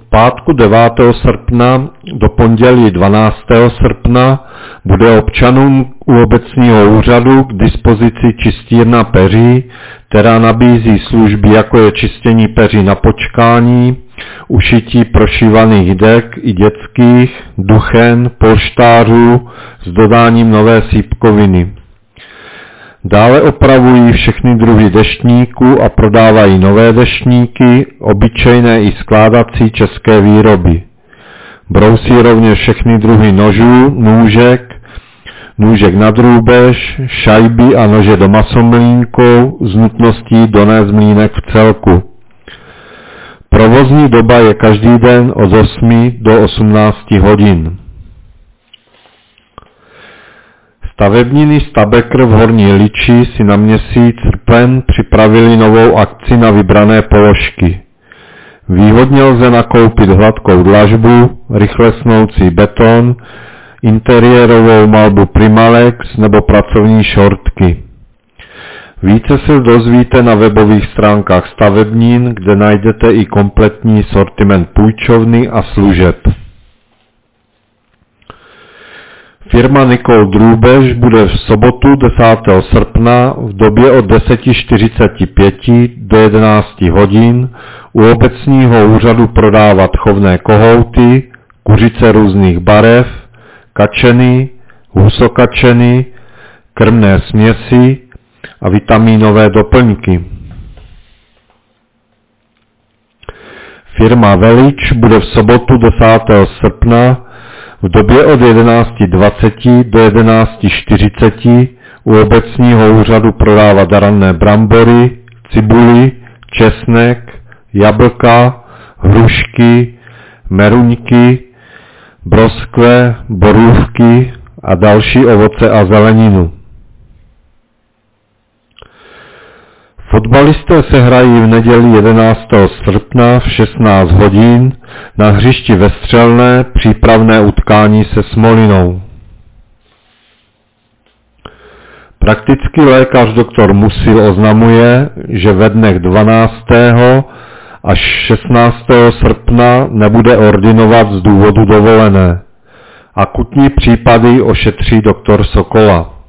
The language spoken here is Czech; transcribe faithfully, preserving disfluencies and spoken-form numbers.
pátku devátého srpna do pondělí dvanáctého srpna bude občanům u obecního úřadu k dispozici čistírna peří, která nabízí služby jako je čištění peří na počkání, ušití prošívaných dek i dětských, duchen, polštářů s dodáním nové sýpkoviny. Dále opravují všechny druhy deštníků a prodávají nové deštníky, obyčejné i skládací české výroby. Brousí rovněž všechny druhy nožů, nůžek, nůžek na drůbež, šajby a nože do masomlínkou s nutností donést mlýnek v celku. Provozní doba je každý den od osmi do osmnácti hodin. Stavebniny Stabekr v Horní Liči si na měsíc srpen připravili novou akci na vybrané položky. Výhodně lze nakoupit hladkou dlažbu, rychle snoucí beton, interiérovou malbu Primalex nebo pracovní šortky. Více se dozvíte na webových stránkách stavebnin, kde najdete i kompletní sortiment půjčovny a služeb. Firma Nikol Drůbež bude v sobotu desátého srpna v době od deset čtyřicet pět do jedenácti hodin u obecního úřadu prodávat chovné kohouty, kuřice různých barev, kačeny, husokačeny, krmné směsi a vitamínové doplňky. Firma Velič bude v sobotu desátého srpna v době od jedenácti dvaceti do jedenácti čtyřiceti u obecního úřadu prodávat ranné brambory, cibuli, česnek, jablka, hrušky, meruňky, broskve, borůvky a další ovoce a zeleninu. Fotbalisté se hrají v neděli jedenáctého srpna v šestnáct hodin na hřišti ve Střelné přípravné utkání se Smolinou. Praktický lékař doktor Musil oznamuje, že ve dnech dvanáctého až šestnáctého srpna nebude ordinovat z důvodu dovolené. Akutní případy ošetří doktor Sokola.